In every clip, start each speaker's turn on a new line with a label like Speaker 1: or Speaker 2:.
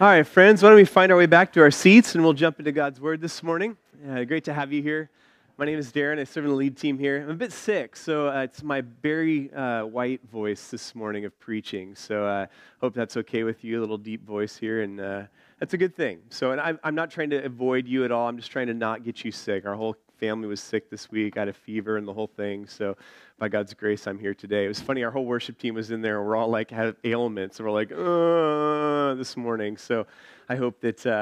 Speaker 1: All right, friends, why don't we find our way back to our seats and we'll jump into God's Word this morning. Great to have you here. My name is Darren. I serve in the lead team here. I'm a bit sick, so it's my Barry White voice this morning of preaching. So hope that's okay with you, a little deep voice here, and that's a good thing. So, and I'm not trying to avoid you at all. I'm just trying to not get you sick. Our whole family was sick this week. I had a fever and the whole thing. So by God's grace, I'm here today. It was funny. Our whole worship team was in there. And we're all like had ailments. And we're like, this morning. So I hope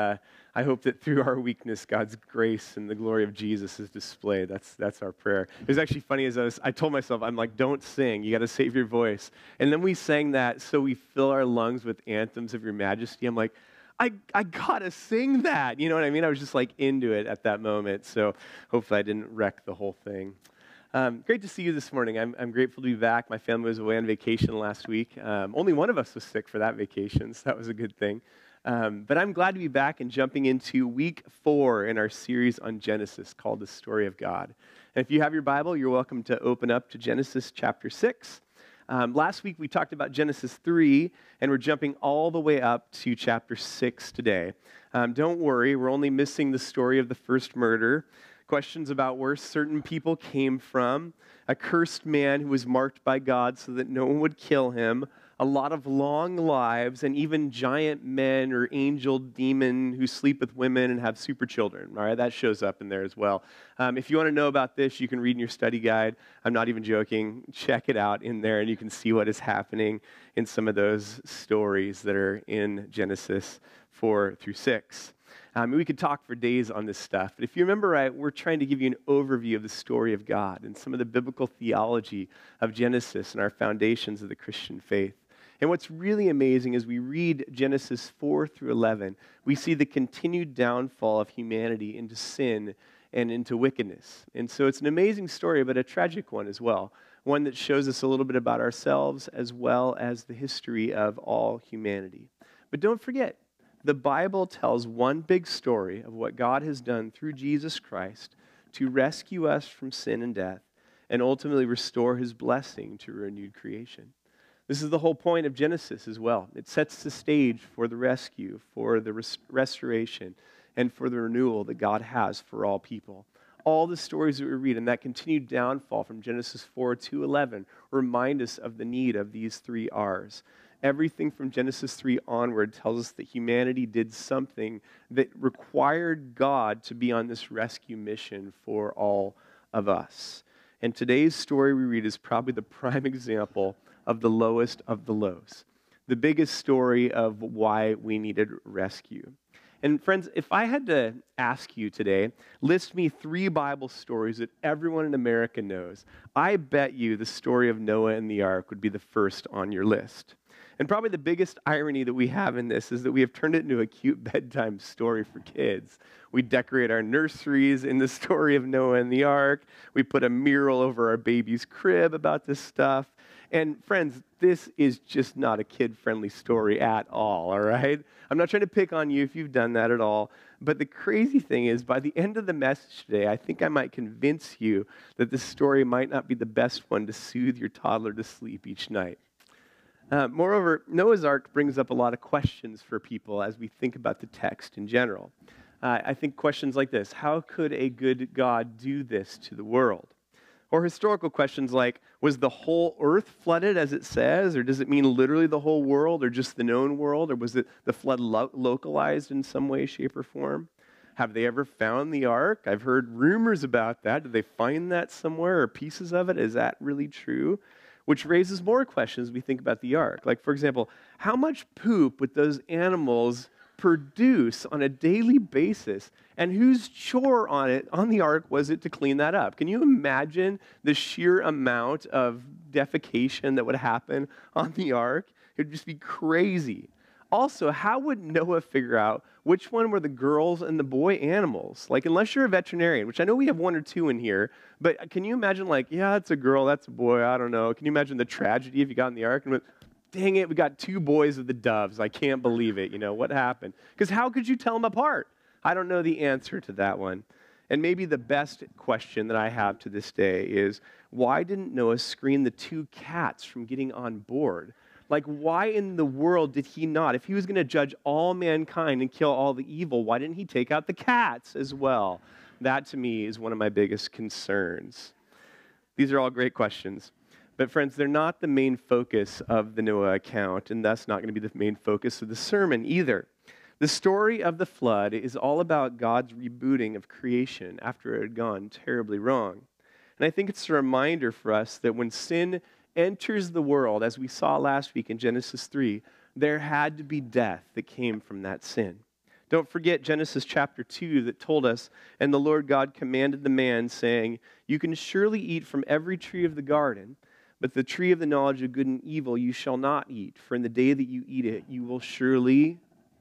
Speaker 1: that through our weakness, God's grace and the glory of Jesus is displayed. That's our prayer. It was actually funny as I told myself, I'm like, don't sing. You got to save your voice. And then we sang that, so we fill our lungs with anthems of your majesty. I'm like, I gotta sing that. You know what I mean? I was just like into it at that moment. So hopefully I didn't wreck the whole thing. Great to see you this morning. I'm grateful to be back. My family was away on vacation last week. Only one of us was sick for that vacation, so that was a good thing. But I'm glad to be back and jumping into week 4 in our series on Genesis called The Story of God. And if you have your Bible, you're welcome to open up to Genesis chapter 6. Last week we talked about Genesis 3, and we're jumping all the way up to chapter 6 today. Don't worry, we're only missing the story of the first murder, questions about where certain people came from, a cursed man who was marked by God so that no one would kill him, a lot of long lives, and even giant men or angel demon who sleep with women and have super children. All right, that shows up in there as well. If you want to know about this, you can read in your study guide. I'm not even joking. Check it out in there, and you can see what is happening in some of those stories that are in Genesis 4 through 6. We could talk for days on this stuff, but if you remember right, we're trying to give you an overview of the story of God and some of the biblical theology of Genesis and our foundations of the Christian faith. And what's really amazing is we read Genesis 4 through 11, we see the continued downfall of humanity into sin and into wickedness. And so it's an amazing story, but a tragic one as well. One that shows us a little bit about ourselves as well as the history of all humanity. But don't forget, the Bible tells one big story of what God has done through Jesus Christ to rescue us from sin and death and ultimately restore his blessing to renewed creation. This is the whole point of Genesis as well. It sets the stage for the rescue, for the restoration, and for the renewal that God has for all people. All the stories that we read and that continued downfall from Genesis 4 to 11 remind us of the need of these 3 R's. Everything from Genesis 3 onward tells us that humanity did something that required God to be on this rescue mission for all of us. And today's story we read is probably the prime example of the lowest of the lows, the biggest story of why we needed rescue. And friends, if I had to ask you today, list me 3 Bible stories that everyone in America knows, I bet you the story of Noah and the ark would be the first on your list. And probably the biggest irony that we have in this is that we have turned it into a cute bedtime story for kids. We decorate our nurseries in the story of Noah and the ark. We put a mural over our baby's crib about this stuff. And friends, this is just not a kid-friendly story at all right? I'm not trying to pick on you if you've done that at all. But the crazy thing is, by the end of the message today, I think I might convince you that this story might not be the best one to soothe your toddler to sleep each night. Moreover, Noah's Ark brings up a lot of questions for people as we think about the text in general. I think questions like this: how could a good God do this to the world? Or historical questions like, was the whole earth flooded as it says? Or does it mean literally the whole world, or just the known world? Or was it the flood localized in some way, shape, or form? Have they ever found the ark? I've heard rumors about that. Did they find that somewhere, or pieces of it? Is that really true? Which raises more questions as we think about the ark. Like, for example, how much poop would those animals produce on a daily basis, and whose chore on the ark was it to clean that up? Can you imagine the sheer amount of defecation that would happen on the ark? It would just be crazy. Also, how would Noah figure out which one were the girls and the boy animals? Like, unless you're a veterinarian, which I know we have 1 or 2 in here, but can you imagine, like, yeah, that's a girl, that's a boy, I don't know. Can you imagine the tragedy if you got in the ark and went, dang it, we got 2 boys of the doves. I can't believe it. What happened? Because how could you tell them apart? I don't know the answer to that one. And maybe the best question that I have to this day is, why didn't Noah screen the 2 cats from getting on board? Like, why in the world did he not? If he was going to judge all mankind and kill all the evil, why didn't he take out the cats as well? That, to me, is one of my biggest concerns. These are all great questions. But friends, they're not the main focus of the Noah account, and that's not going to be the main focus of the sermon either. The story of the flood is all about God's rebooting of creation after it had gone terribly wrong. And I think it's a reminder for us that when sin enters the world, as we saw last week in Genesis 3, there had to be death that came from that sin. Don't forget Genesis chapter 2 that told us, "And the Lord God commanded the man, saying, You can surely eat from every tree of the garden, but the tree of the knowledge of good and evil you shall not eat, for in the day that you eat it, you will surely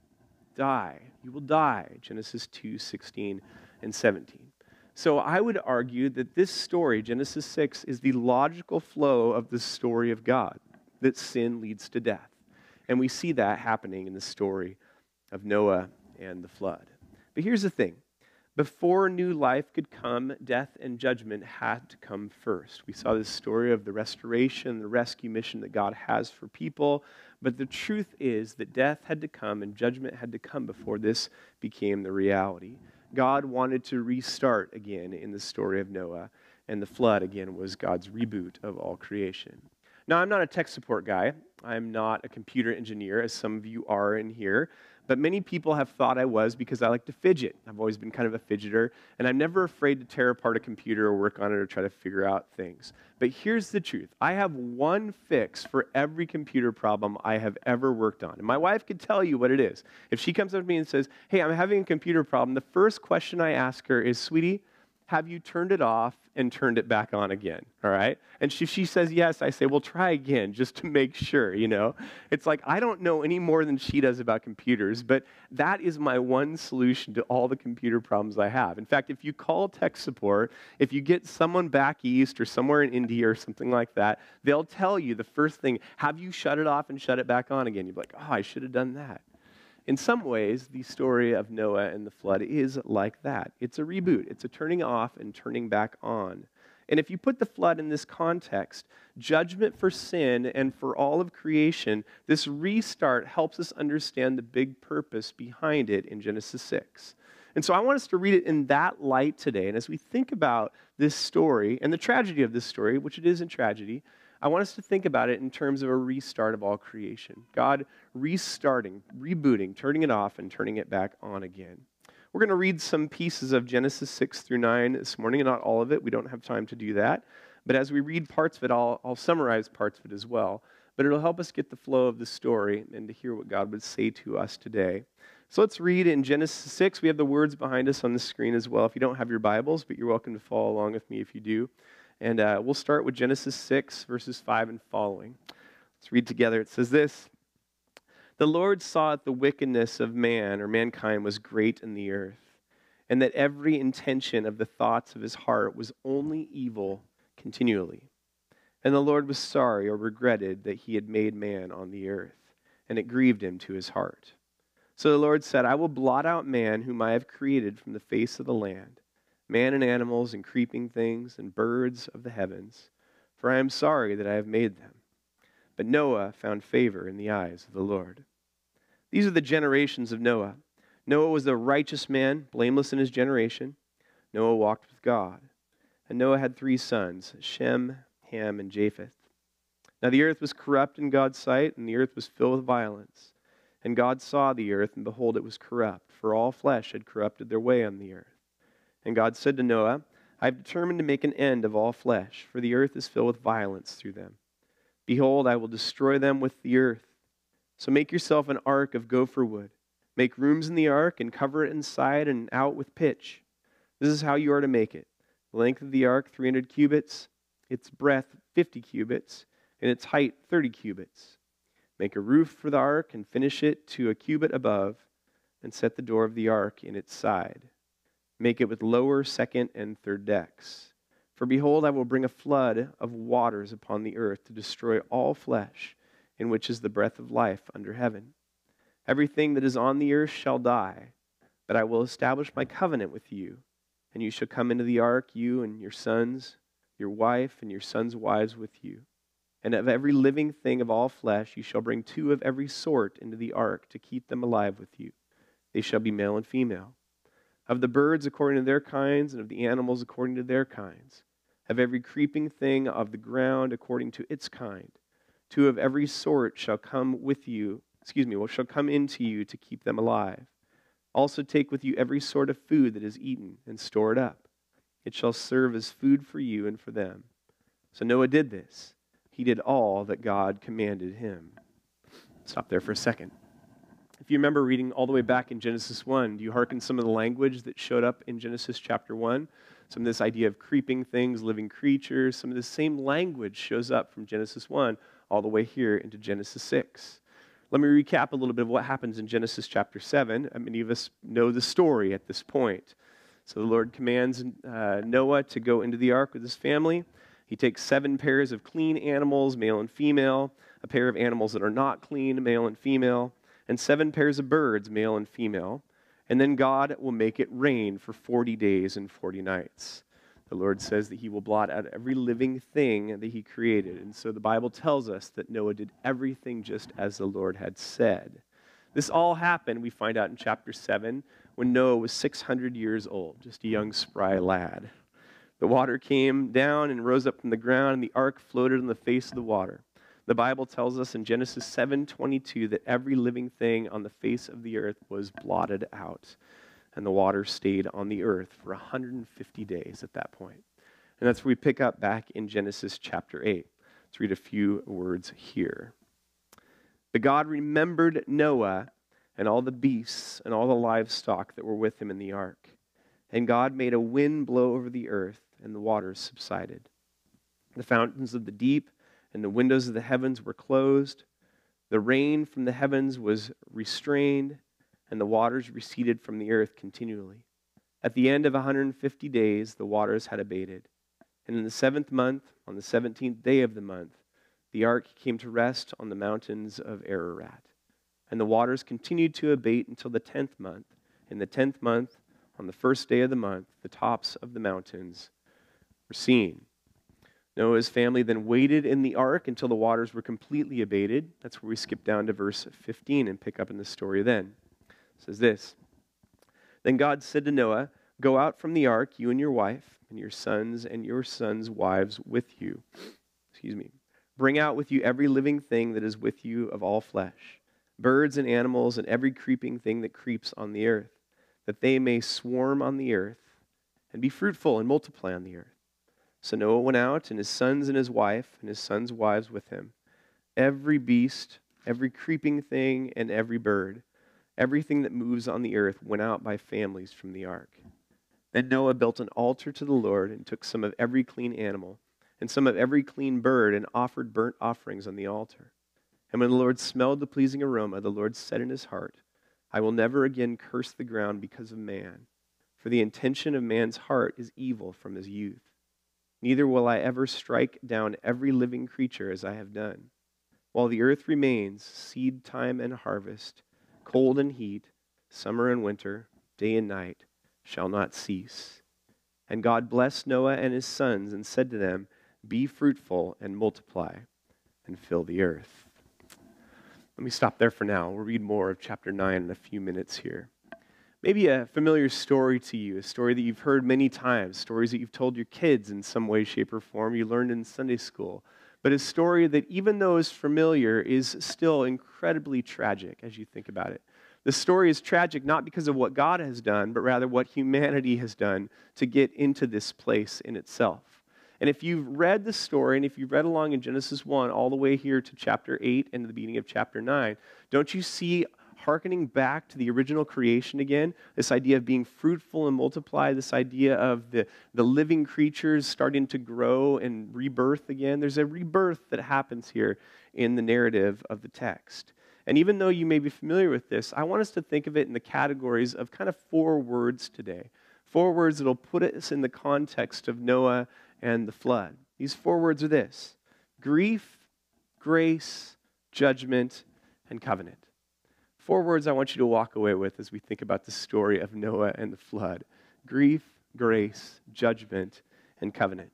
Speaker 1: die." You will die, Genesis 2:16 and 17. So I would argue that this story, Genesis 6, is the logical flow of the story of God, that sin leads to death. And we see that happening in the story of Noah and the flood. But here's the thing. Before new life could come, death and judgment had to come first. We saw this story of the restoration, the rescue mission that God has for people. But the truth is that death had to come and judgment had to come before this became the reality. God wanted to restart again in the story of Noah, and the flood again was God's reboot of all creation. Now, I'm not a tech support guy. I'm not a computer engineer, as some of you are in here. But many people have thought I was because I like to fidget. I've always been kind of a fidgeter, and I'm never afraid to tear apart a computer or work on it or try to figure out things. But here's the truth. I have one fix for every computer problem I have ever worked on. And my wife could tell you what it is. If she comes up to me and says, "Hey, I'm having a computer problem," the first question I ask her is, "Sweetie, have you turned it off and turned it back on again?" All right? And if she says yes, I say, "Well, try again just to make sure," you know? It's like I don't know any more than she does about computers, but that is my one solution to all the computer problems I have. In fact, if you call tech support, if you get someone back east or somewhere in India or something like that, they'll tell you the first thing, "Have you shut it off and shut it back on again?" You'll be like, "Oh, I should have done that." In some ways, the story of Noah and the flood is like that. It's a reboot. It's a turning off and turning back on. And if you put the flood in this context, judgment for sin and for all of creation, this restart helps us understand the big purpose behind it in Genesis 6. And so I want us to read it in that light today. And as we think about this story and the tragedy of this story, which it is a tragedy, I want us to think about it in terms of a restart of all creation. God restarting, rebooting, turning it off and turning it back on again. We're going to read some pieces of Genesis 6 through 9 this morning, and not all of it. We don't have time to do that. But as we read parts of it, I'll summarize parts of it as well. But it'll help us get the flow of the story and to hear what God would say to us today. So let's read in Genesis 6. We have the words behind us on the screen as well if you don't have your Bibles, but you're welcome to follow along with me if you do. And we'll start with Genesis 6, verses 5 and following. Let's read together. It says this: "The Lord saw that the wickedness of man, or mankind, was great in the earth, and that every intention of the thoughts of his heart was only evil continually. And the Lord was sorry, or regretted, that he had made man on the earth, and it grieved him to his heart. So the Lord said, I will blot out man whom I have created from the face of the land, man and animals and creeping things and birds of the heavens, for I am sorry that I have made them. But Noah found favor in the eyes of the Lord." These are the generations of Noah. Noah was a righteous man, blameless in his generation. Noah walked with God. And Noah had 3 sons, Shem, Ham, and Japheth. Now the earth was corrupt in God's sight, and the earth was filled with violence. And God saw the earth, and behold, it was corrupt, for all flesh had corrupted their way on the earth. And God said to Noah, I have determined to make an end of all flesh, for the earth is filled with violence through them. Behold, I will destroy them with the earth. So make yourself an ark of gopher wood. Make rooms in the ark and cover it inside and out with pitch. This is how you are to make it. The length of the ark, 300 cubits, its breadth, 50 cubits, and its height, 30 cubits. Make a roof for the ark and finish it to a cubit above, and set the door of the ark in its side. Make it with lower, second, and third decks. For behold, I will bring a flood of waters upon the earth to destroy all flesh, in which is the breath of life under heaven. Everything that is on the earth shall die, but I will establish my covenant with you, and you shall come into the ark, you and your sons, your wife, and your sons' wives with you. And of every living thing of all flesh you shall bring 2 of every sort into the ark to keep them alive with you. They shall be male and female. Of the birds according to their kinds, and of the animals according to their kinds. Of every creeping thing of the ground according to its kind. 2 of every sort shall come with you, shall come into you to keep them alive. Also take with you every sort of food that is eaten, and store it up. It shall serve as food for you and for them. So Noah did this. He did all that God commanded him. Stop there for a second. If you remember reading all the way back in Genesis 1, do you hearken some of the language that showed up in Genesis chapter 1? Some of this idea of creeping things, living creatures, some of the same language shows up from Genesis 1 all the way here into Genesis 6. Let me recap a little bit of what happens in Genesis chapter 7. Many of us know the story at this point. So the Lord commands Noah to go into the ark with his family. He takes 7 pairs of clean animals, male and female, a pair of animals that are not clean, male and female, and 7 pairs of birds, male and female. And then God will make it rain for 40 days and 40 nights. The Lord says that he will blot out every living thing that he created. And so the Bible tells us that Noah did everything just as the Lord had said. This all happened, we find out in chapter 7, when Noah was 600 years old, just a young, spry lad. The water came down and rose up from the ground, and the ark floated on the face of the water. The Bible tells us in Genesis 7:22 that every living thing on the face of the earth was blotted out, and the water stayed on the earth for 150 days at that point. And that's where we pick up back in Genesis chapter 8. Let's read a few words here. But God remembered Noah and all the beasts and all the livestock that were with him in the ark. And God made a wind blow over the earth, and the waters subsided. The fountains of the deep and the windows of the heavens were closed. The rain from the heavens was restrained, and the waters receded from the earth continually. At the end of 150 days, the waters had abated. And in the 7th month, on the 17th day of the month, the ark came to rest on the mountains of Ararat. And the waters continued to abate until the 10th month. In the 10th month, on the 1st day of the month, the tops of the mountains were seen. Noah's family then waited in the ark until the waters were completely abated. That's where we skip down to verse 15 and pick up in the story then. It says this, Then God said to Noah, Go out from the ark, you and your wife, and your sons' wives with you. Bring out with you every living thing that is with you of all flesh, birds and animals and every creeping thing that creeps on the earth, that they may swarm on the earth and be fruitful and multiply on the earth. So Noah went out, and his sons and his wife, and his sons' wives with him. Every beast, every creeping thing, and every bird, everything that moves on the earth went out by families from the ark. Then Noah built an altar to the Lord and took some of every clean animal and some of every clean bird and offered burnt offerings on the altar. And when the Lord smelled the pleasing aroma, the Lord said in his heart, I will never again curse the ground because of man, for the intention of man's heart is evil from his youth. Neither will I ever strike down every living creature as I have done. While the earth remains, seed time and harvest, cold and heat, summer and winter, day and night, shall not cease. And God blessed Noah and his sons and said to them, Be fruitful and multiply and fill the earth. Let me stop there for now. We'll read more of chapter 9 in a few minutes here. Maybe a familiar story to you, a story that you've heard many times, stories that you've told your kids in some way, shape, or form, you learned in Sunday school. But a story that, even though is familiar, is still incredibly tragic as you think about it. The story is tragic not because of what God has done, but rather what humanity has done to get into this place in itself. And if you've read the story, and if you've read along in Genesis 1 all the way here to chapter 8 and the beginning of chapter 9, don't you see, hearkening back to the original creation again, this idea of being fruitful and multiply, this idea of the living creatures starting to grow and rebirth again? There's a rebirth that happens here in the narrative of the text. And even though you may be familiar with this, I want us to think of it in the categories of kind of 4 words today. 4 words that will put us in the context of Noah and the flood. These 4 words are this: grief, grace, judgment, and covenant. 4 words I want you to walk away with as we think about the story of Noah and the flood: grief, grace, judgment, and covenant.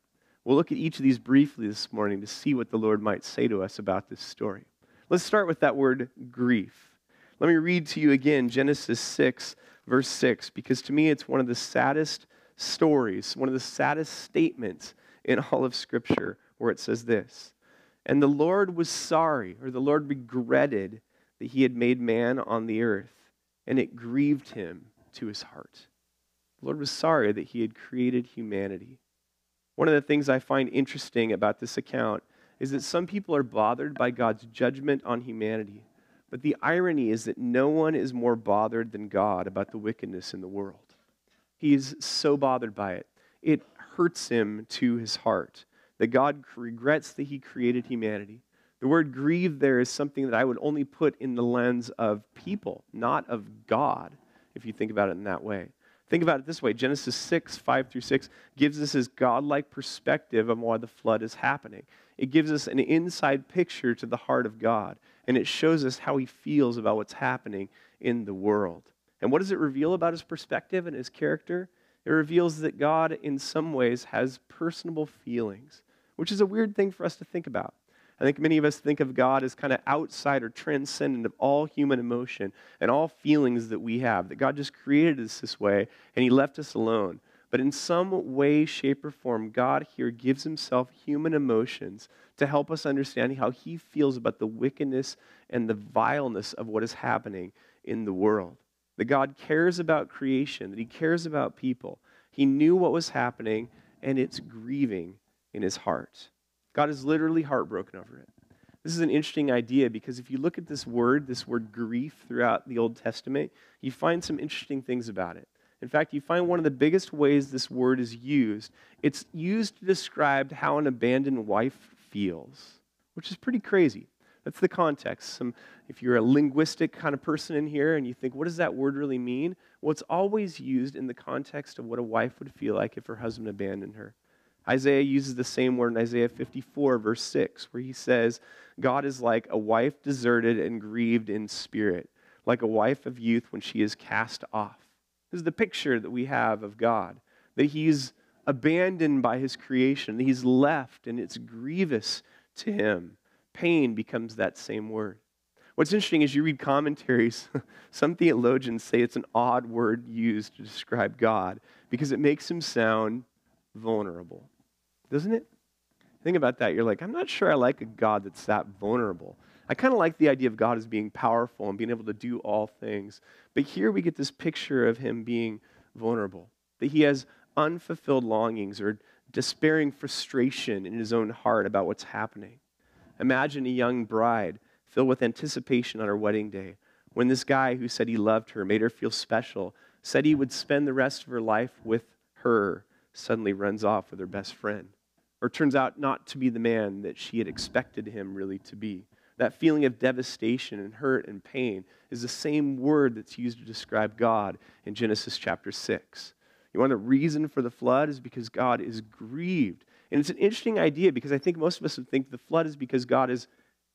Speaker 1: We'll look at each of these briefly this morning to see what the Lord might say to us about this story. Let's start with that word grief. Let me read to you again Genesis 6, verse 6, because to me it's one of the saddest stories, one of the saddest statements in all of Scripture, where it says this: "And the Lord was sorry," or the Lord regretted, "that he had made man on the earth, and it grieved him to his heart." The Lord was sorry that he had created humanity. One of the things I find interesting about this account is that some people are bothered by God's judgment on humanity. But the irony is that no one is more bothered than God about the wickedness in the world. He is so bothered by it. It hurts him to his heart that God regrets that he created humanity. The word grieve there is something that I would only put in the lens of people, not of God, if you think about it in that way. Think about it this way. Genesis 6, 5 through 6 gives us this godlike perspective on why the flood is happening. It gives us an inside picture to the heart of God, and it shows us how he feels about what's happening in the world. And what does it reveal about his perspective and his character? It reveals that God, in some ways, has personable feelings, which is a weird thing for us to think about. I think many of us think of God as kind of outside or transcendent of all human emotion and all feelings that we have, that God just created us this way and he left us alone. But in some way, shape, or form, God here gives himself human emotions to help us understand how he feels about the wickedness and the vileness of what is happening in the world. That God cares about creation, that he cares about people. He knew what was happening, and it's grieving in his heart. God is literally heartbroken over it. This is an interesting idea because if you look at this word grief throughout the Old Testament, you find some interesting things about it. In fact, you find one of the biggest ways this word is used. It's used to describe how an abandoned wife feels, which is pretty crazy. That's the context. If you're a linguistic kind of person in here and you think, what does that word really mean? Well, it's always used in the context of what a wife would feel like if her husband abandoned her. Isaiah uses the same word in Isaiah 54, verse 6, where he says, God is like a wife deserted and grieved in spirit, like a wife of youth when she is cast off. This is the picture that we have of God, that he's abandoned by his creation, that he's left, and it's grievous to him. Pain becomes that same word. What's interesting is you read commentaries, some theologians say it's an odd word used to describe God because it makes him sound vulnerable. Doesn't it? Think about that. You're like, I'm not sure I like a God that's that vulnerable. I kind of like the idea of God as being powerful and being able to do all things. But here we get this picture of him being vulnerable, that he has unfulfilled longings or despairing frustration in his own heart about what's happening. Imagine a young bride filled with anticipation on her wedding day when this guy who said he loved her, made her feel special, said he would spend the rest of her life with her, suddenly runs off with her best friend, or turns out not to be the man that she had expected him really to be. That feeling of devastation and hurt and pain is the same word that's used to describe God in Genesis chapter 6. You want a reason for the flood is because God is grieved. And it's an interesting idea because I think most of us would think the flood is because God is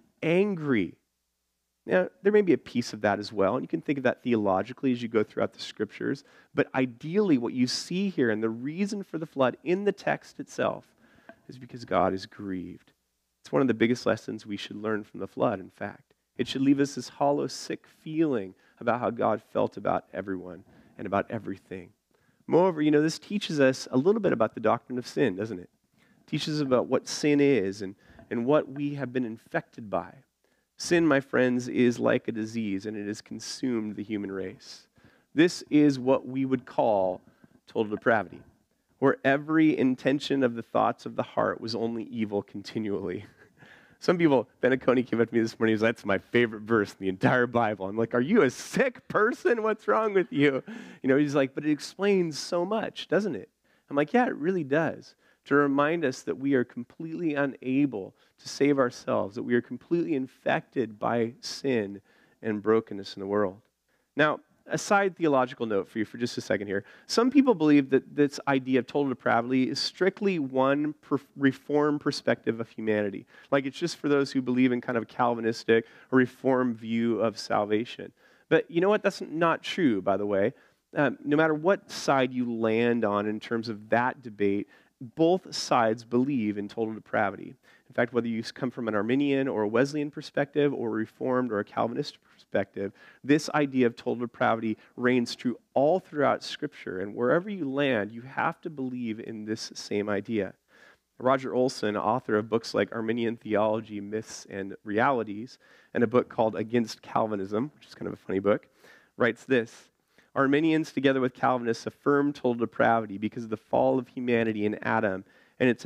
Speaker 1: angry. Now, there may be a piece of that as well, and you can think of that theologically as you go throughout the scriptures, but ideally what you see here and the reason for the flood in the text itself is because God is grieved. It's one of the biggest lessons we should learn from the flood, in fact. It should leave us this hollow, sick feeling about how God felt about everyone and about everything. Moreover, this teaches us a little bit about the doctrine of sin, doesn't it? It teaches us about what sin is and what we have been infected by. Sin, my friends, is like a disease, and it has consumed the human race. This is what we would call total depravity, where every intention of the thoughts of the heart was only evil continually. Some people, Benaconi came up to me this morning, he was like, that's my favorite verse in the entire Bible. I'm like, are you a sick person? What's wrong with you? He's like, but it explains so much, doesn't it? I'm like, yeah, it really does. To remind us that we are completely unable to save ourselves, that we are completely infected by sin and brokenness in the world. Now, a side theological note for you for just a second here. Some people believe that this idea of total depravity is strictly one reform perspective of humanity. Like it's just for those who believe in kind of a Calvinistic or reform view of salvation. But you know what? That's not true, by the way. No matter what side you land on in terms of that debate, both sides believe in total depravity. In fact, whether you come from an Arminian or a Wesleyan perspective or a Reformed or a Calvinist perspective, this idea of total depravity reigns true all throughout Scripture. And wherever you land, you have to believe in this same idea. Roger Olson, author of books like Arminian Theology, Myths, and Realities, and a book called Against Calvinism, which is kind of a funny book, writes this: Arminians, together with Calvinists, affirm total depravity because of the fall of humanity in Adam and its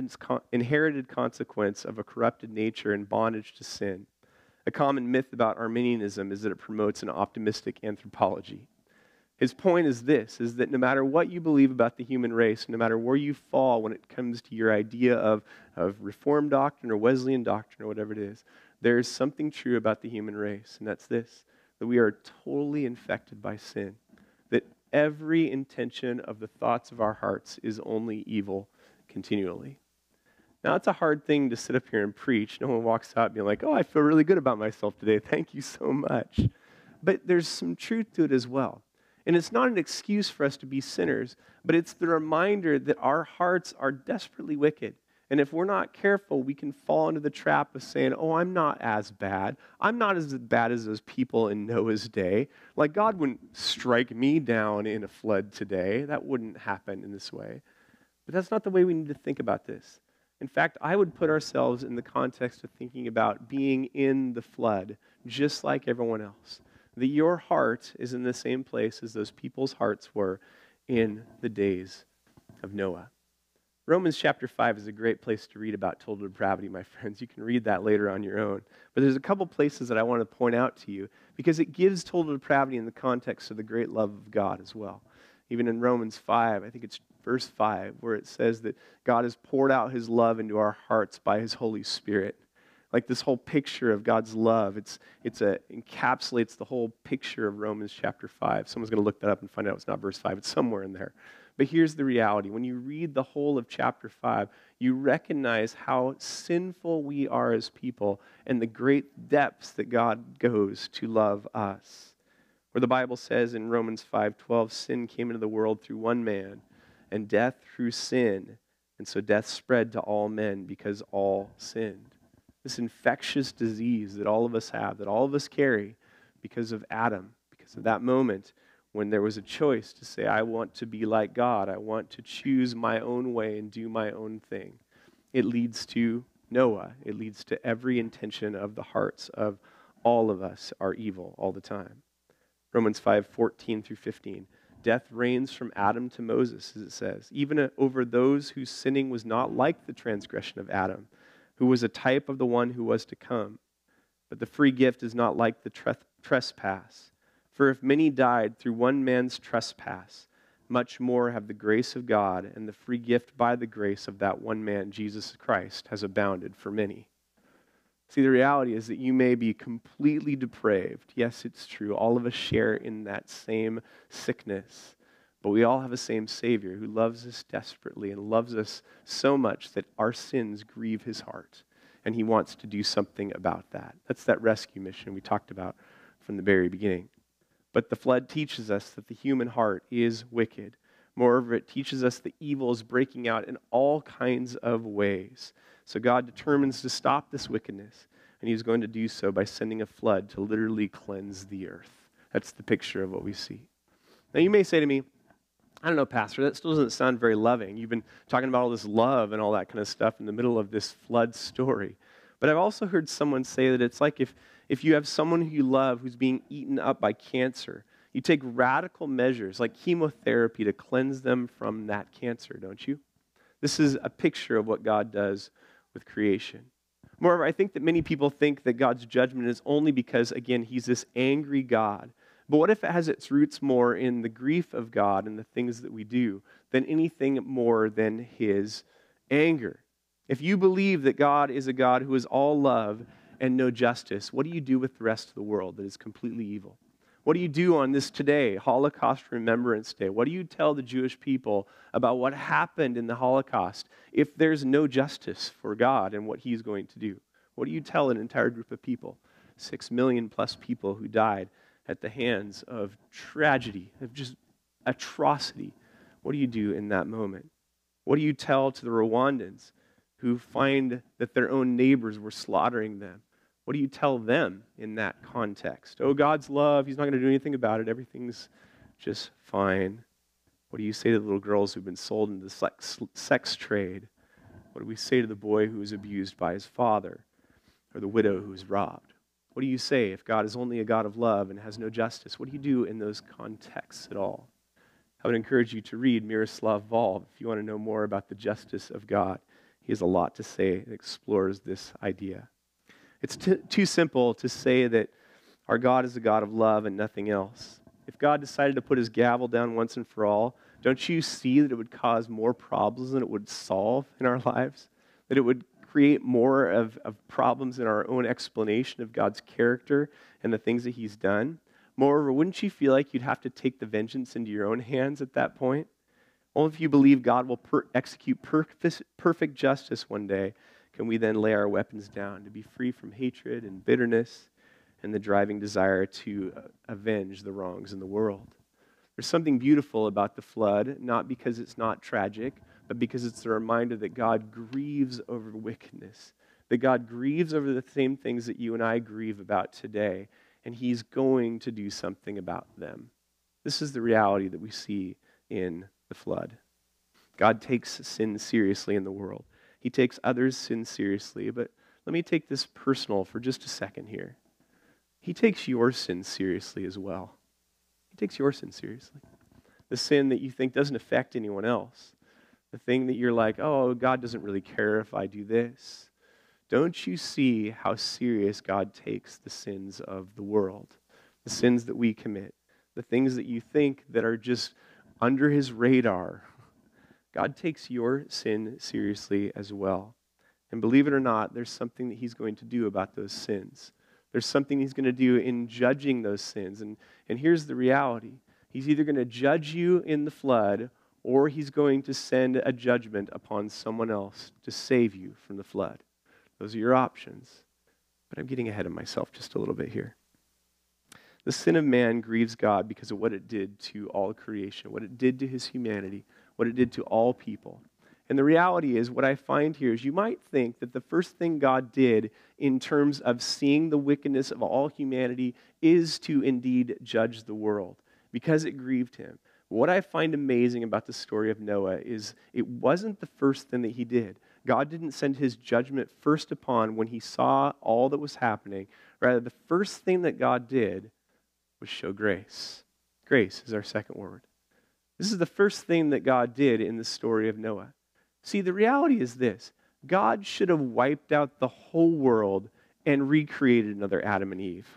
Speaker 1: inherited consequence of a corrupted nature and bondage to sin. A common myth about Arminianism is that it promotes an optimistic anthropology. His point is this, is that no matter what you believe about the human race, no matter where you fall when it comes to your idea of Reformed doctrine or Wesleyan doctrine or whatever it is, there is something true about the human race, and that's this: that we are totally infected by sin, that every intention of the thoughts of our hearts is only evil continually. Now, it's a hard thing to sit up here and preach. No one walks out being like, oh, I feel really good about myself today. Thank you so much. But there's some truth to it as well. And it's not an excuse for us to be sinners, but it's the reminder that our hearts are desperately wicked. And if we're not careful, we can fall into the trap of saying, oh, I'm not as bad. I'm not as bad as those people in Noah's day. Like, God wouldn't strike me down in a flood today. That wouldn't happen in this way. But that's not the way we need to think about this. In fact, I would put ourselves in the context of thinking about being in the flood, just like everyone else. That your heart is in the same place as those people's hearts were in the days of Noah. Romans chapter 5 is a great place to read about total depravity, my friends. You can read that later on your own. But there's a couple places that I want to point out to you because it gives total depravity in the context of the great love of God as well. Even in Romans 5, I think it's verse 5, where it says that God has poured out his love into our hearts by his Holy Spirit. Like this whole picture of God's love, it encapsulates the whole picture of Romans chapter 5. Someone's going to look that up and find out it's not verse 5. It's somewhere in there. But here's the reality. When you read the whole of chapter 5, you recognize how sinful we are as people and the great depths that God goes to love us. Where the Bible says in Romans 5:12, sin came into the world through one man, and death through sin. And so death spread to all men because all sinned. This infectious disease that all of us have, that all of us carry because of Adam, because of that moment when there was a choice to say, I want to be like God. I want to choose my own way and do my own thing. It leads to Noah. It leads to every intention of the hearts of all of us are evil all the time. Romans 5:14 through 15. Death reigns from Adam to Moses, as it says, even over those whose sinning was not like the transgression of Adam, who was a type of the one who was to come. But the free gift is not like the trespass. For if many died through one man's trespass, much more have the grace of God and the free gift by the grace of that one man, Jesus Christ, has abounded for many. See, the reality is that you may be completely depraved. Yes, it's true. All of us share in that same sickness. But we all have the same Savior who loves us desperately and loves us so much that our sins grieve his heart. And he wants to do something about that. That's that rescue mission we talked about from the very beginning. But the flood teaches us that the human heart is wicked. Moreover, it teaches us that evil is breaking out in all kinds of ways. So God determines to stop this wickedness, and he's going to do so by sending a flood to literally cleanse the earth. That's the picture of what we see. Now you may say to me, I don't know, Pastor, that still doesn't sound very loving. You've been talking about all this love and all that kind of stuff in the middle of this flood story. But I've also heard someone say that it's like if you have someone who you love who's being eaten up by cancer, you take radical measures like chemotherapy to cleanse them from that cancer, don't you? This is a picture of what God does with creation. Moreover, I think that many people think that God's judgment is only because, again, he's this angry God. But what if it has its roots more in the grief of God and the things that we do than anything more than his anger? If you believe that God is a God who is all love and no justice, what do you do with the rest of the world that is completely evil? What do you do on this today, Holocaust Remembrance Day? What do you tell the Jewish people about what happened in the Holocaust if there's no justice for God and what he's going to do? What do you tell an entire group of people, 6 million plus people who died at the hands of tragedy, of just atrocity? What do you do in that moment? What do you tell to the Rwandans who find that their own neighbors were slaughtering them? What do you tell them in that context? Oh, God's love, he's not going to do anything about it. Everything's just fine. What do you say to the little girls who've been sold into the sex trade? What do we say to the boy who was abused by his father, or the widow who was robbed? What do you say if God is only a God of love and has no justice? What do you do in those contexts at all? I would encourage you to read Miroslav Volf if you want to know more about the justice of God. He has a lot to say that explores this idea. It's too simple to say that our God is a God of love and nothing else. If God decided to put his gavel down once and for all, don't you see that it would cause more problems than it would solve in our lives? That it would create more of problems in our own explanation of God's character and the things that he's done? Moreover, wouldn't you feel like you'd have to take the vengeance into your own hands at that point? Only if you believe God will execute perfect justice one day can we then lay our weapons down to be free from hatred and bitterness and the driving desire to avenge the wrongs in the world. There's something beautiful about the flood, not because it's not tragic, but because it's a reminder that God grieves over wickedness, that God grieves over the same things that you and I grieve about today, and he's going to do something about them. This is the reality that we see in the flood. God takes sin seriously in the world. He takes others' sin seriously, but let me take this personal for just a second here. He takes your sin seriously as well. He takes your sin seriously. The sin that you think doesn't affect anyone else. The thing that you're like, oh, God doesn't really care if I do this. Don't you see how serious God takes the sins of the world? The sins that we commit. The things that you think that are just under his radar. God takes your sin seriously as well. And believe it or not, there's something that he's going to do about those sins. There's something he's going to do in judging those sins. And here's the reality. He's either going to judge you in the flood, or he's going to send a judgment upon someone else to save you from the flood. Those are your options. But I'm getting ahead of myself just a little bit here. The sin of man grieves God because of what it did to all creation, what it did to his humanity, what it did to all people. And the reality is, what I find here is you might think that the first thing God did in terms of seeing the wickedness of all humanity is to indeed judge the world because it grieved him. What I find amazing about the story of Noah is it wasn't the first thing that he did. God didn't send his judgment first upon when he saw all that was happening. Rather, the first thing that God did was show grace. Grace is our second word. This is the first thing that God did in the story of Noah. See, the reality is this. God should have wiped out the whole world and recreated another Adam and Eve.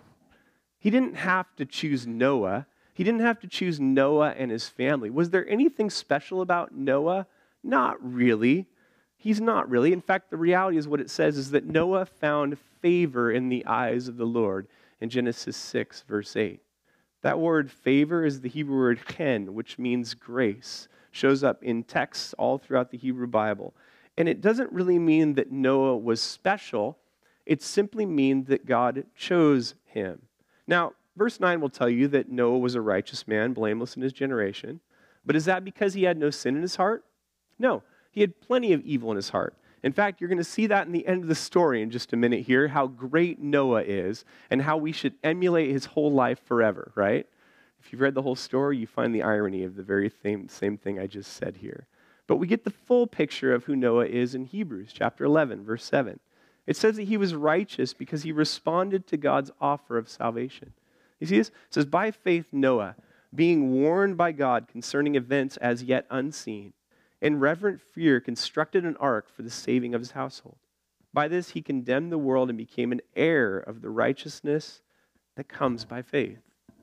Speaker 1: He didn't have to choose Noah. He didn't have to choose Noah and his family. Was there anything special about Noah? Not really. He's not really. In fact, the reality is what it says is that Noah found favor in the eyes of the Lord in Genesis 6, verse 8. That word favor is the Hebrew word chen, which means grace. Shows up in texts all throughout the Hebrew Bible. And it doesn't really mean that Noah was special. It simply means that God chose him. Now, verse 9 will tell you that Noah was a righteous man, blameless in his generation. But is that because he had no sin in his heart? No, he had plenty of evil in his heart. In fact, you're going to see that in the end of the story in just a minute here, how great Noah is and how we should emulate his whole life forever, right? If you've read the whole story, you find the irony of the very same thing I just said here. But we get the full picture of who Noah is in Hebrews chapter 11, verse 7. It says that he was righteous because he responded to God's offer of salvation. You see this? It says, by faith Noah, being warned by God concerning events as yet unseen, in reverent fear constructed an ark for the saving of his household. By this he condemned the world and became an heir of the righteousness that comes by faith.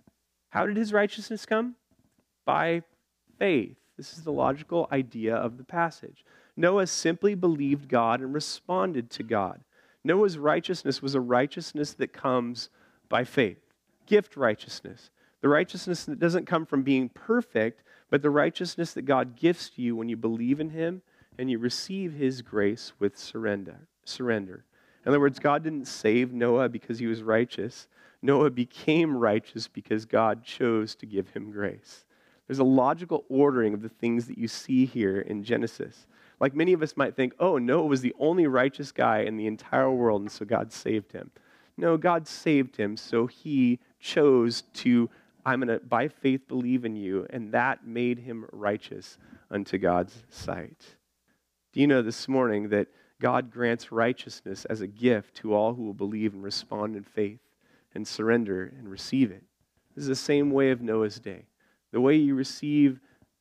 Speaker 1: How did his righteousness come? By faith. This is the logical idea of the passage. Noah simply believed God and responded to God. Noah's righteousness was a righteousness that comes by faith. Gift righteousness. The righteousness that doesn't come from being perfect, but the righteousness that God gifts to you when you believe in him and you receive his grace with surrender. In other words, God didn't save Noah because he was righteous. Noah became righteous because God chose to give him grace. There's a logical ordering of the things that you see here in Genesis. Like many of us might think, oh, Noah was the only righteous guy in the entire world, and so God saved him. No, God saved him, so he chose to, I'm going to, by faith, believe in you, and that made him righteous unto God's sight. Do you know this morning that God grants righteousness as a gift to all who will believe and respond in faith and surrender and receive it? This is the same way of Noah's day. The way you receive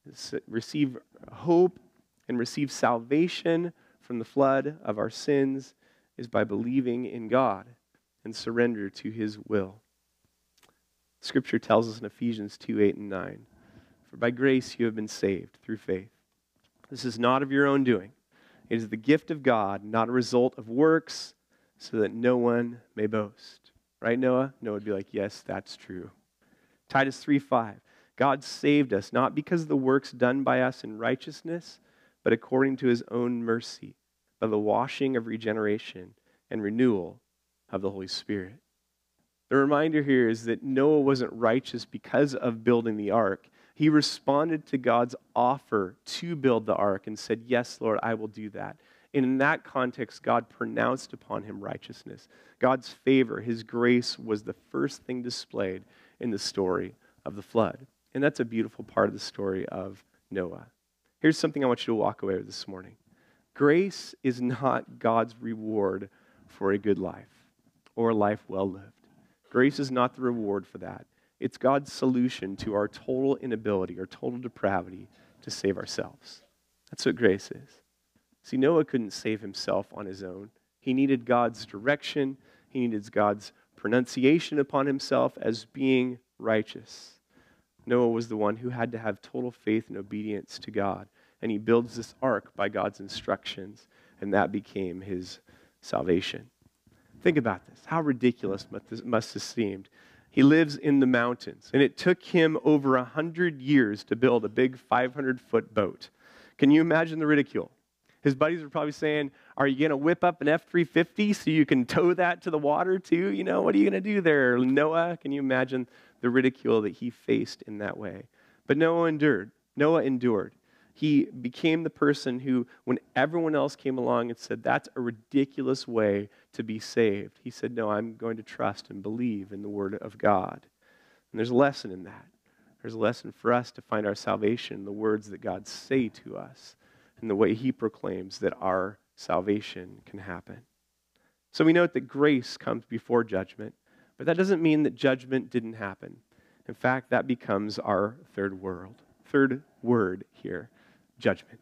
Speaker 1: hope and receive salvation from the flood of our sins is by believing in God and surrender to his will. Scripture tells us in Ephesians 2:8-9, "For by grace you have been saved through faith. This is not of your own doing. It is the gift of God, not a result of works, so that no one may boast." Right, Noah? Noah would be like, yes, that's true. Titus 3:5, "God saved us, not because of the works done by us in righteousness, but according to his own mercy, by the washing of regeneration and renewal of the Holy Spirit." The reminder here is that Noah wasn't righteous because of building the ark. He responded to God's offer to build the ark and said, yes, Lord, I will do that. And in that context, God pronounced upon him righteousness. God's favor, his grace, was the first thing displayed in the story of the flood. And that's a beautiful part of the story of Noah. Here's something I want you to walk away with this morning. Grace is not God's reward for a good life or a life well lived. Grace is not the reward for that. It's God's solution to our total inability, our total depravity to save ourselves. That's what grace is. See, Noah couldn't save himself on his own. He needed God's direction. He needed God's pronunciation upon himself as being righteous. Noah was the one who had to have total faith and obedience to God. And he builds this ark by God's instructions, and that became his salvation. Think about this. How ridiculous must have seemed. He lives in the mountains, and it took him over 100 years to build a big 500-foot boat. Can you imagine the ridicule? His buddies were probably saying, are you going to whip up an F-350 so you can tow that to the water too? You know, what are you going to do there, Noah? Can you imagine the ridicule that he faced in that way? But Noah endured. He became the person who, when everyone else came along and said, that's a ridiculous way to be saved, he said, no, I'm going to trust and believe in the Word of God. And there's a lesson in that. There's a lesson for us to find our salvation in the words that God say to us and the way he proclaims that our salvation can happen. So we note that grace comes before judgment, but that doesn't mean that judgment didn't happen. In fact, that becomes our third word here. Judgment.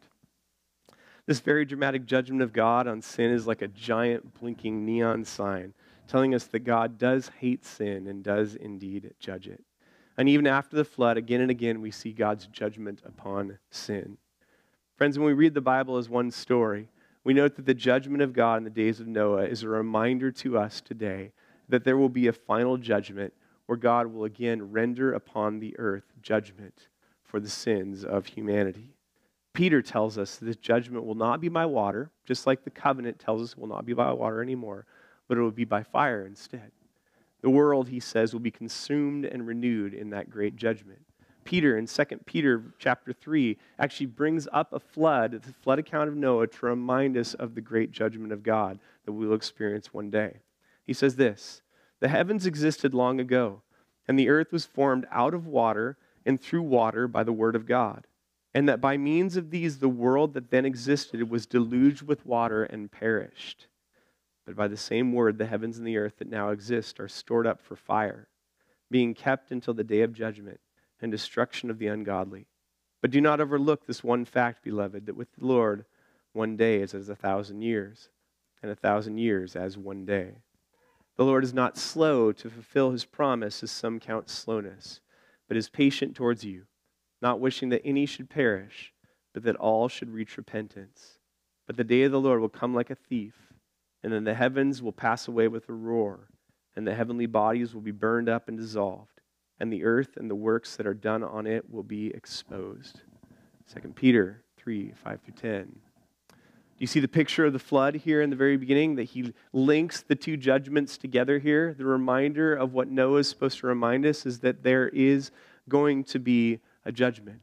Speaker 1: This very dramatic judgment of God on sin is like a giant blinking neon sign telling us that God does hate sin and does indeed judge it. And even after the flood, again and again, we see God's judgment upon sin. Friends, when we read the Bible as one story, we note that the judgment of God in the days of Noah is a reminder to us today that there will be a final judgment where God will again render upon the earth judgment for the sins of humanity. Peter tells us this judgment will not be by water, just like the covenant tells us it will not be by water anymore, but it will be by fire instead. The world, he says, will be consumed and renewed in that great judgment. Peter, in 2 Peter chapter 3, actually brings up a flood, the flood account of Noah, to remind us of the great judgment of God that we will experience one day. He says this, "The heavens existed long ago, and the earth was formed out of water and through water by the word of God. And that by means of these, the world that then existed was deluged with water and perished. But by the same word, the heavens and the earth that now exist are stored up for fire, being kept until the day of judgment and destruction of the ungodly. But do not overlook this one fact, beloved, that with the Lord, one day is as 1,000 years, and 1,000 years as one day. The Lord is not slow to fulfill his promise, as some count slowness, but is patient towards you, not wishing that any should perish, but that all should reach repentance. But the day of the Lord will come like a thief, and then the heavens will pass away with a roar, and the heavenly bodies will be burned up and dissolved, and the earth and the works that are done on it will be exposed." 2 Peter 3, 5-10. Do you see the picture of the flood here in the very beginning, that he links the two judgments together here? The reminder of what Noah is supposed to remind us is that there is going to be a judgment.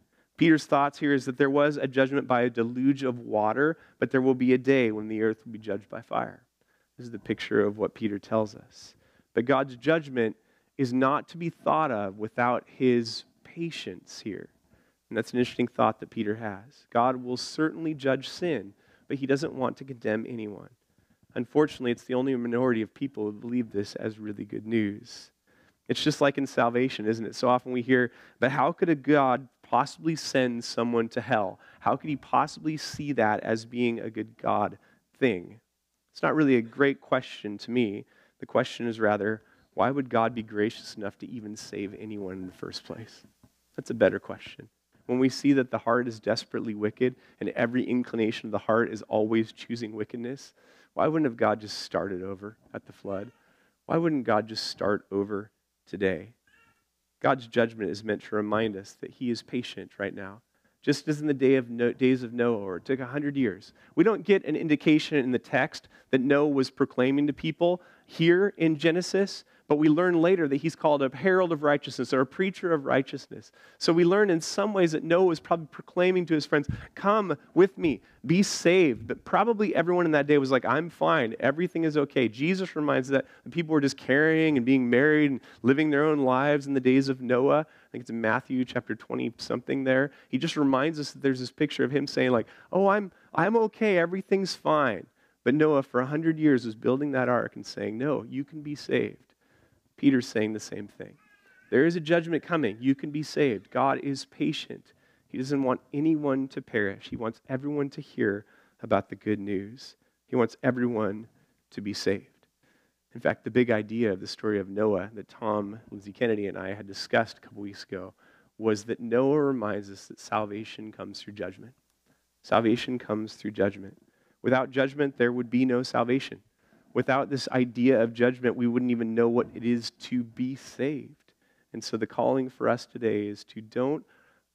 Speaker 1: Peter's thoughts here is that there was a judgment by a deluge of water, but there will be a day when the earth will be judged by fire. This is the picture of what Peter tells us. But God's judgment is not to be thought of without his patience here. And that's an interesting thought that Peter has. God will certainly judge sin, but he doesn't want to condemn anyone. Unfortunately, it's the only minority of people who believe this as really good news. It's just like in salvation, isn't it? So often we hear, but how could a God possibly send someone to hell? How could he possibly see that as being a good God thing? It's not really a great question to me. The question is rather, why would God be gracious enough to even save anyone in the first place? That's a better question. When we see that the heart is desperately wicked and every inclination of the heart is always choosing wickedness, why wouldn't have God just started over at the flood? Why wouldn't God just start over today? God's judgment is meant to remind us that he is patient right now. Just as in the days of Noah, or it took 100 years. We don't get an indication in the text that Noah was proclaiming to people here in Genesis, but we learn later that he's called a herald of righteousness or a preacher of righteousness. So we learn in some ways that Noah was probably proclaiming to his friends, come with me, be saved. But probably everyone in that day was like, I'm fine, everything is okay. Jesus reminds us that the people were just carrying and being married and living their own lives in the days of Noah. I think it's in Matthew chapter 20-something there. He just reminds us that there's this picture of him saying like, oh, I'm okay, everything's fine. But Noah for 100 years was building that ark and saying, no, you can be saved. Peter's saying the same thing. There is a judgment coming. You can be saved. God is patient. He doesn't want anyone to perish. He wants everyone to hear about the good news. He wants everyone to be saved. In fact, the big idea of the story of Noah that Tom, Lindsay Kennedy, and I had discussed a couple weeks ago was that Noah reminds us that salvation comes through judgment. Salvation comes through judgment. Without judgment, there would be no salvation. Without this idea of judgment, we wouldn't even know what it is to be saved. And so the calling for us today is to don't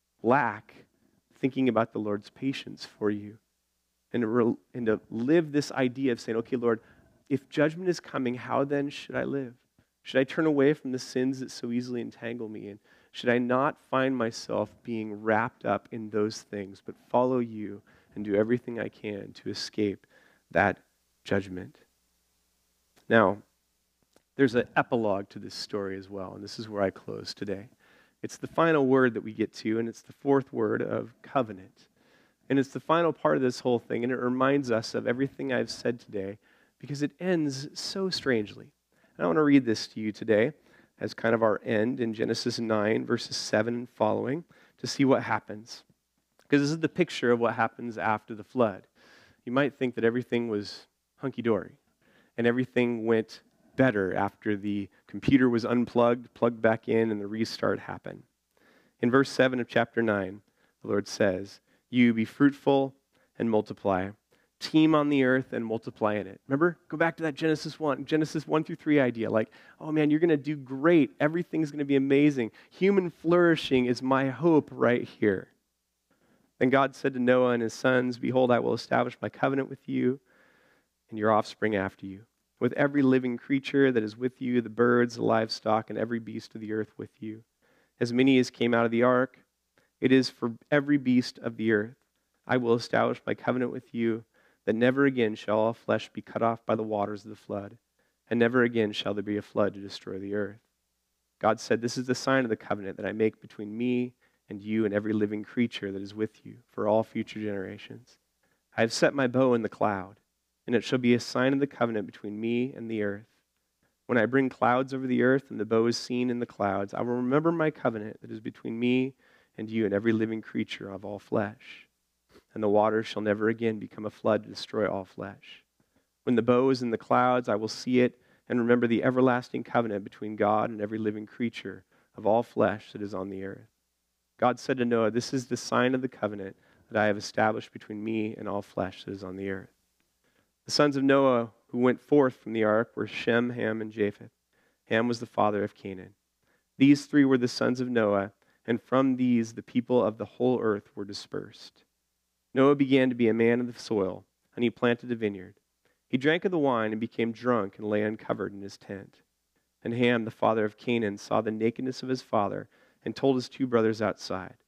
Speaker 1: lack thinking about the Lord's patience for you. And to live this idea of saying, okay, Lord, if judgment is coming, how then should I live? Should I turn away from the sins that so easily entangle me? And should I not find myself being wrapped up in those things, but follow you and do everything I can to escape that judgment? Now, there's an epilogue to this story as well, and this is where I close today. It's the final word that we get to, and it's the fourth word of covenant. And it's the final part of this whole thing, and it reminds us of everything I've said today because it ends so strangely. And I want to read this to you today as kind of our end in Genesis 9, verses 7 and following, to see what happens. Because this is the picture of what happens after the flood. You might think that everything was hunky-dory, and everything went better after the computer was unplugged, plugged back in, and the restart happened. In verse 7 of chapter 9, the Lord says, you be fruitful and multiply. Teem on the earth and multiply in it. Remember? Go back to that Genesis 1 through 3 idea. Like, oh man, you're going to do great. Everything's going to be amazing. Human flourishing is my hope right here. Then God said to Noah and his sons, behold, I will establish my covenant with you and your offspring after you, with every living creature that is with you, the birds, the livestock, and every beast of the earth with you. As many as came out of the ark, it is for every beast of the earth. I will establish my covenant with you, that never again shall all flesh be cut off by the waters of the flood, and never again shall there be a flood to destroy the earth. God said, this is the sign of the covenant that I make between me and you and every living creature that is with you for all future generations. I have set my bow in the cloud, and it shall be a sign of the covenant between me and the earth. When I bring clouds over the earth and the bow is seen in the clouds, I will remember my covenant that is between me and you and every living creature of all flesh. And the waters shall never again become a flood to destroy all flesh. When the bow is in the clouds, I will see it and remember the everlasting covenant between God and every living creature of all flesh that is on the earth. God said to Noah, this is the sign of the covenant that I have established between me and all flesh that is on the earth. The sons of Noah who went forth from the ark were Shem, Ham, and Japheth. Ham was the father of Canaan. These three were the sons of Noah, and from these the people of the whole earth were dispersed. Noah began to be a man of the soil, and he planted a vineyard. He drank of the wine and became drunk and lay uncovered in his tent. And Ham, the father of Canaan, saw the nakedness of his father and told his two brothers outside.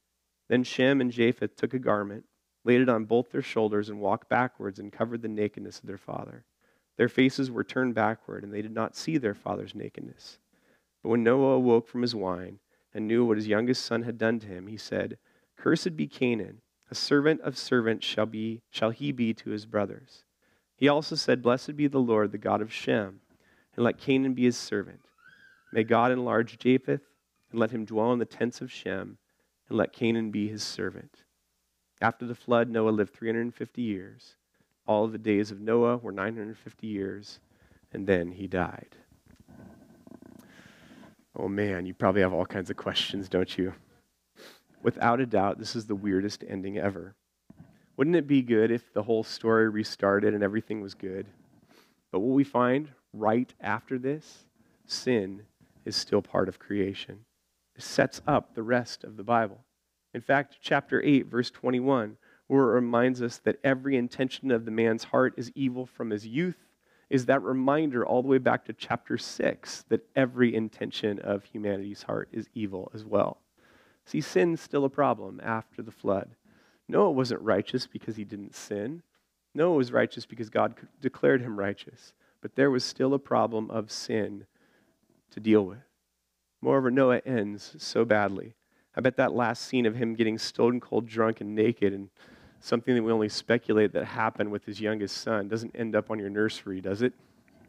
Speaker 1: Then Shem and Japheth took a garment, laid it on both their shoulders, and walked backwards and covered the nakedness of their father. Their faces were turned backward, and they did not see their father's nakedness. But when Noah awoke from his wine and knew what his youngest son had done to him, he said, "Cursed be Canaan, a servant of servants shall he be to his brothers." He also said, "Blessed be the Lord, the God of Shem, and let Canaan be his servant. May God enlarge Japheth, and let him dwell in the tents of Shem, and let Canaan be his servant." After the flood, Noah lived 350 years. All of the days of Noah were 950 years, and then he died. Oh man, you probably have all kinds of questions, don't you? Without a doubt, this is the weirdest ending ever. Wouldn't it be good if the whole story restarted and everything was good? But what we find right after this, sin is still part of creation. It sets up the rest of the Bible. In fact, chapter 8, verse 21, where it reminds us that every intention of the man's heart is evil from his youth, is that reminder all the way back to chapter 6 that every intention of humanity's heart is evil as well. See, sin's still a problem after the flood. Noah wasn't righteous because he didn't sin. Noah was righteous because God declared him righteous. But there was still a problem of sin to deal with. Moreover, Noah ends so badly. I bet that last scene of him getting stone cold drunk and naked and something that we only speculate that happened with his youngest son doesn't end up on your nursery, does it?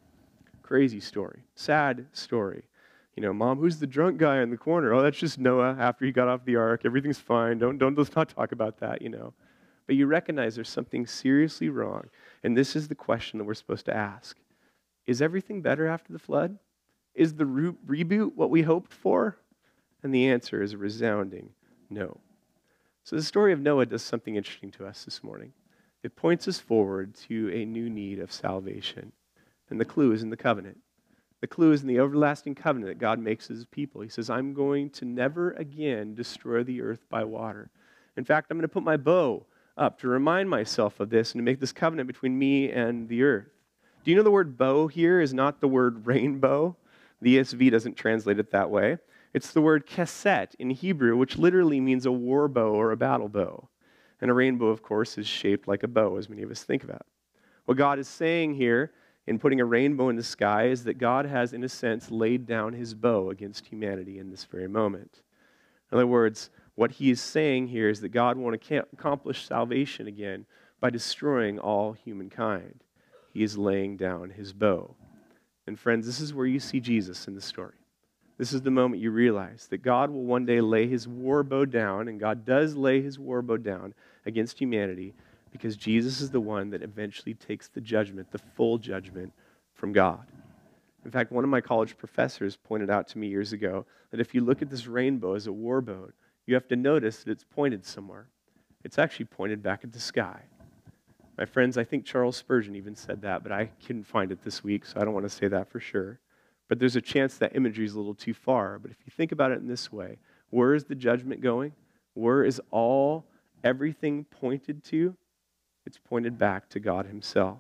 Speaker 1: Crazy story. Sad story. You know, Mom, who's the drunk guy in the corner? Oh, that's just Noah after he got off the ark. Everything's fine. Let's not talk about that, you know. But you recognize there's something seriously wrong. And this is the question that we're supposed to ask. Is everything better after the flood? Is the reboot what we hoped for? And the answer is a resounding no. So the story of Noah does something interesting to us this morning. It points us forward to a new need of salvation. And the clue is in the covenant. The clue is in the everlasting covenant that God makes with his people. He says, I'm going to never again destroy the earth by water. In fact, I'm going to put my bow up to remind myself of this and to make this covenant between me and the earth. Do you know the word bow here is not the word rainbow? The ESV doesn't translate it that way. It's the word keset in Hebrew, which literally means a war bow or a battle bow. And a rainbow, of course, is shaped like a bow, as many of us think about. What God is saying here in putting a rainbow in the sky is that God has, in a sense, laid down his bow against humanity in this very moment. In other words, what he is saying here is that God won't accomplish salvation again by destroying all humankind. He is laying down his bow. And friends, this is where you see Jesus in the story. This is the moment you realize that God will one day lay his war bow down, and God does lay his war bow down against humanity because Jesus is the one that eventually takes the judgment, the full judgment from God. In fact, one of my college professors pointed out to me years ago that if you look at this rainbow as a war bow, you have to notice that it's pointed somewhere. It's actually pointed back at the sky. My friends, I think Charles Spurgeon even said that, but I couldn't find it this week, so I don't want to say that for sure. But there's a chance that imagery is a little too far. But if you think about it in this way, where is the judgment going? Where is everything pointed to? It's pointed back to God himself.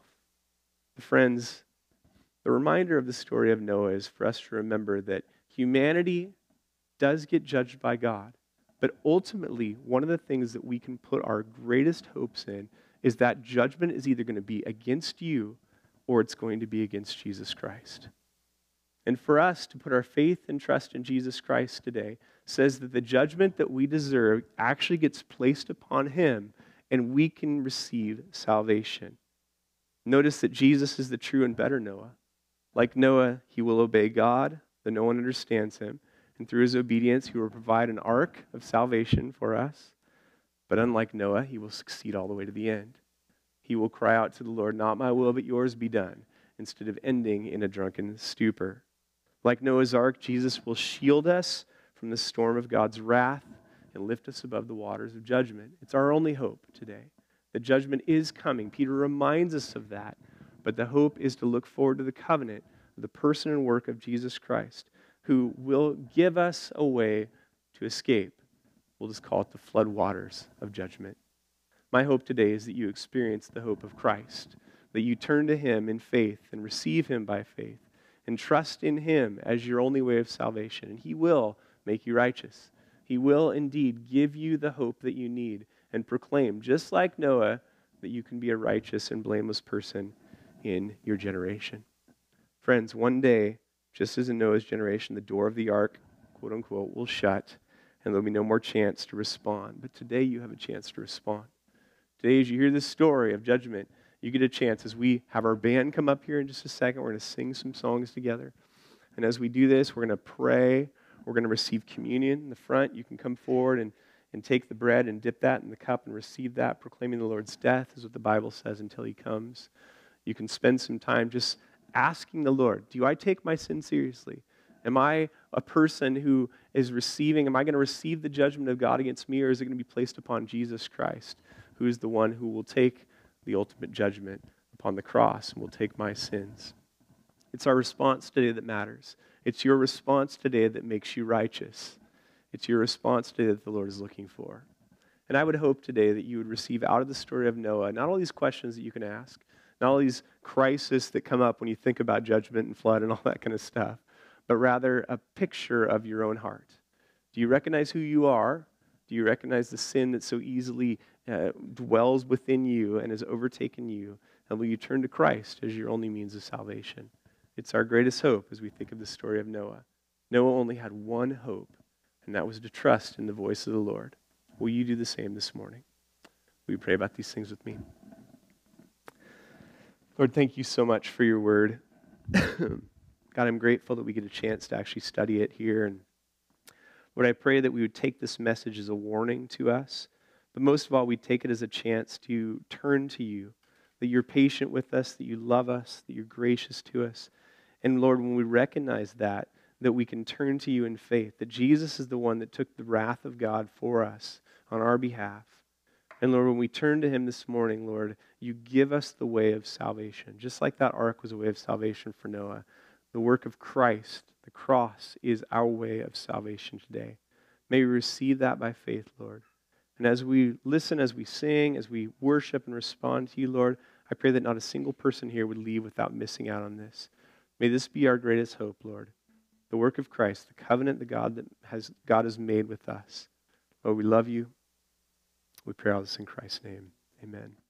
Speaker 1: Friends, the reminder of the story of Noah is for us to remember that humanity does get judged by God. But ultimately, one of the things that we can put our greatest hopes in is that judgment is either going to be against you or it's going to be against Jesus Christ. And for us to put our faith and trust in Jesus Christ today says that the judgment that we deserve actually gets placed upon him and we can receive salvation. Notice that Jesus is the true and better Noah. Like Noah, he will obey God, though no one understands him. And through his obedience, he will provide an ark of salvation for us. But unlike Noah, he will succeed all the way to the end. He will cry out to the Lord, not my will, but yours be done, instead of ending in a drunken stupor. Like Noah's ark, Jesus will shield us from the storm of God's wrath and lift us above the waters of judgment. It's our only hope today. The judgment is coming. Peter reminds us of that. But the hope is to look forward to the covenant of the person and work of Jesus Christ, who will give us a way to escape. We'll just call it the flood waters of judgment. My hope today is that you experience the hope of Christ, that you turn to him in faith and receive him by faith and trust in him as your only way of salvation. And he will make you righteous. He will indeed give you the hope that you need and proclaim, just like Noah, that you can be a righteous and blameless person in your generation. Friends, one day, just as in Noah's generation, the door of the ark, quote unquote, will shut and there'll be no more chance to respond. But today you have a chance to respond. Today, as you hear this story of judgment, you get a chance. As we have our band come up here in just a second, we're going to sing some songs together. And as we do this, we're going to pray. We're going to receive communion in the front. You can come forward and take the bread and dip that in the cup and receive that, proclaiming the Lord's death, is what the Bible says, until he comes. You can spend some time just asking the Lord, do I take my sin seriously? Am I a person who is receiving, am I going to receive the judgment of God against me, or is it going to be placed upon Jesus Christ, who is the one who will take the ultimate judgment upon the cross and will take my sins? It's our response today that matters. It's your response today that makes you righteous. It's your response today that the Lord is looking for. And I would hope today that you would receive out of the story of Noah not all these questions that you can ask, not all these crises that come up when you think about judgment and flood and all that kind of stuff, but rather a picture of your own heart. Do you recognize who you are? Do you recognize the sin that so easily dwells within you and has overtaken you? And will you turn to Christ as your only means of salvation? It's our greatest hope as we think of the story of Noah. Noah only had one hope, and that was to trust in the voice of the Lord. Will you do the same this morning? Will you pray about these things with me? Lord, thank you so much for your word. God, I'm grateful that we get a chance to actually study it here. And Lord, I pray that we would take this message as a warning to us, but most of all, we take it as a chance to turn to you, that you're patient with us, that you love us, that you're gracious to us. And Lord, when we recognize that we can turn to you in faith, that Jesus is the one that took the wrath of God for us on our behalf. And Lord, when we turn to him this morning, Lord, you give us the way of salvation. Just like that ark was a way of salvation for Noah, the work of Christ, the cross, is our way of salvation today. May we receive that by faith, Lord. And as we listen, as we sing, as we worship and respond to you, Lord, I pray that not a single person here would leave without missing out on this. May this be our greatest hope, Lord. The work of Christ, the covenant that God has made with us. Lord, we love you. We pray all this in Christ's name. Amen.